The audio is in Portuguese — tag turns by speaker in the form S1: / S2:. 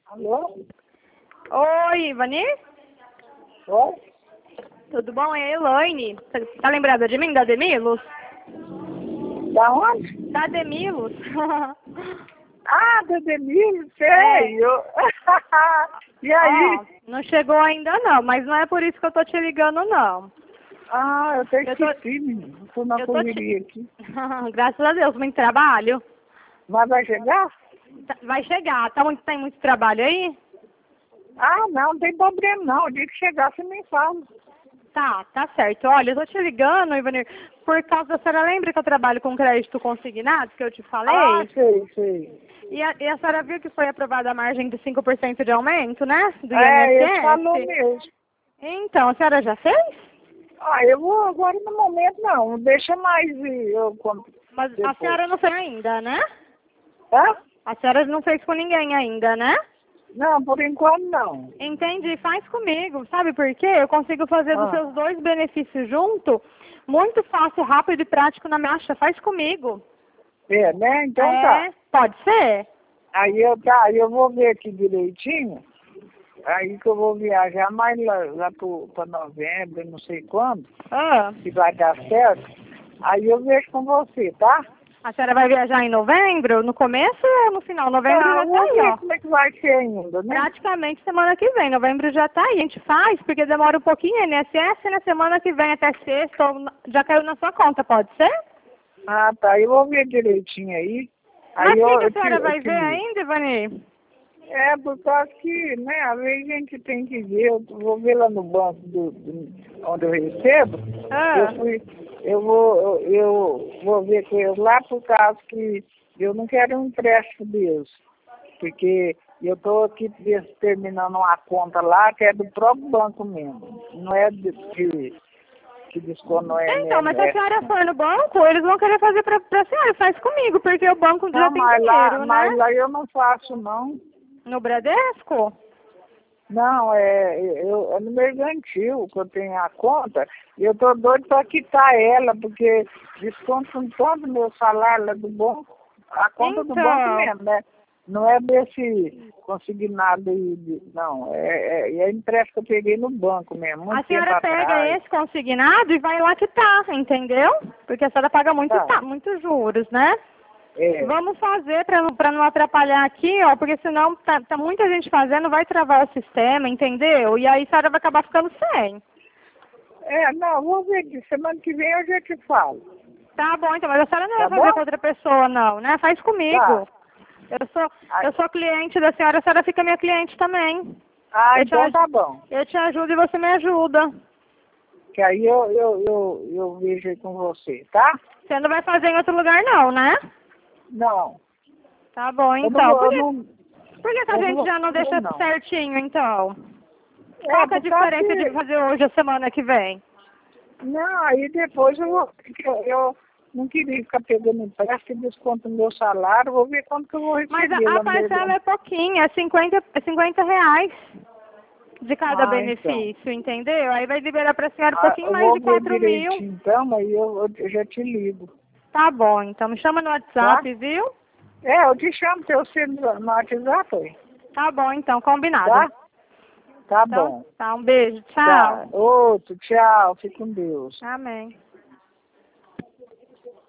S1: Alô?
S2: Oi, Ivani?
S1: Oi?
S2: Tudo bom? É a Elaine. Você tá lembrada de mim, da Demilos?
S1: Da onde?
S2: Da Demilos.
S1: Ah, da Denise, sei.
S2: É.
S1: E aí?
S2: Ó, não chegou ainda não, mas não é por isso que eu tô te ligando, não.
S1: Ah, eu até
S2: Eu tô-
S1: esqueci, menino. Estou na
S2: Eu tô
S1: correria aqui.
S2: Graças a Deus, muito trabalho.
S1: Mas vai chegar?
S2: Vai chegar. Tem muito trabalho aí?
S1: Ah, não tem problema não. O dia que chegar, você me fala.
S2: Tá certo. Olha, eu tô te ligando, Ivani, por causa da senhora lembra que eu trabalho com crédito consignado, que eu te
S1: Ah,
S2: falei?
S1: sei.
S2: E a senhora viu que foi aprovada a margem de 5% de aumento, né? Do
S1: É, ele falou
S2: INSS?
S1: mesmo.
S2: Então, a senhora já fez?
S1: Ah, eu vou agora no momento não. Deixa mais eu compro
S2: Mas a
S1: depois.
S2: senhora não fez ainda, né?
S1: Hã?
S2: A senhora não fez com ninguém ainda, né?
S1: Não, por enquanto não.
S2: Entendi, faz comigo. Sabe por quê? Eu consigo fazer dos
S1: Ah,
S2: seus dois benefícios junto, muito fácil, rápido e prático na minha acha. Faz comigo.
S1: é, né? Então tá.
S2: É, pode ser?
S1: Aí eu vou ver aqui direitinho. Aí que eu vou viajar mais lá para novembro, não sei quando,
S2: Ah,
S1: se vai dar certo. Aí eu vejo com você, tá?
S2: a senhora vai viajar em novembro? No começo ou no final? Novembro
S1: Tá,
S2: já tá
S1: vamos
S2: aí,
S1: ver
S2: ó.
S1: como é que vai ser ainda, né?
S2: Praticamente semana que vem. Novembro já tá aí. A gente faz, porque demora um pouquinho. INSS na semana que vem até sexta, já caiu na sua conta, pode ser?
S1: Ah, tá. Eu vou ver direitinho aí.
S2: Mas
S1: Aí
S2: o que, que
S1: eu
S2: a senhora
S1: eu
S2: vai
S1: te
S2: ver
S1: ligo.
S2: ainda, Ivani?
S1: É, por causa que, né, às vezes a gente tem que ver, eu vou ver lá no banco onde eu recebo,
S2: Ah,
S1: eu vou ver com eles lá por causa que eu não quero um empréstimo deles, porque eu estou aqui terminando uma conta lá que é do próprio banco mesmo, não é que desconto no
S2: então, mas se a
S1: INSS,
S2: senhora
S1: não.
S2: for no banco, eles vão querer fazer pra senhora. Faz comigo, porque o banco já
S1: Não,
S2: tem dinheiro, né?
S1: mas lá eu não faço não.
S2: No Bradesco?
S1: Não, é no mercantil que eu tenho a conta, e eu tô doido para quitar ela, porque desconto todo o meu salário lá do banco, a conta do banco
S2: Então,
S1: mesmo, né? Não é desse consignado aí, não, é empréstimo que eu peguei no banco mesmo,
S2: a
S1: muito tempo
S2: senhora pega
S1: atrás.
S2: esse consignado e vai lá quitar, entendeu? Porque a senhora paga muito,
S1: Tá,
S2: muito juros, né?
S1: é,
S2: Vamos fazer para não atrapalhar aqui, ó, porque senão tá muita gente fazendo, vai travar o sistema, entendeu? E aí a senhora vai acabar ficando sem.
S1: não, vou ver que semana que vem eu já te falo,
S2: Tá bom, então, mas a senhora não vai
S1: tá
S2: fazer com
S1: bom?
S2: outra pessoa, não, né? Faz
S1: Tá.
S2: comigo.
S1: Ah,
S2: Eu sou cliente da senhora, a senhora fica minha cliente também.
S1: então tá bom.
S2: Eu te ajudo e você me ajuda.
S1: Que aí eu vejo aí com você, tá?
S2: Você não vai fazer em outro lugar, não, né?
S1: Não,
S2: Tá bom,
S1: eu não
S2: então.
S1: vou, eu não,
S2: Por que a
S1: eu não
S2: gente
S1: vou
S2: já não
S1: fazer,
S2: deixa
S1: não.
S2: certinho, então?
S1: É,
S2: Qual que é a
S1: por causa
S2: diferença de
S1: que,
S2: fazer hoje a semana que vem?
S1: não, aí depois eu vou, porque eu não queria ficar pegando empréstimo e desconto no meu salário, vou ver quanto que eu vou
S2: Mas
S1: receber
S2: a
S1: lá no
S2: parcela
S1: mercado.
S2: é pouquinha, é 50 reais de cada
S1: Ah, então.
S2: benefício, entendeu? Aí vai liberar para a senhora um pouquinho
S1: Eu
S2: mais
S1: vou
S2: de
S1: ver
S2: 4.000.
S1: direitinho então, aí eu já te ligo,
S2: Tá bom, então me chama no
S1: tá?
S2: WhatsApp, viu?
S1: É, eu te chamo teu celular no WhatsApp, aí,
S2: Tá bom, então, combinado.
S1: tá? Tá
S2: Então,
S1: bom.
S2: tá, um beijo, tchau.
S1: Tá. Outro, tchau, fique com Deus.
S2: Amém.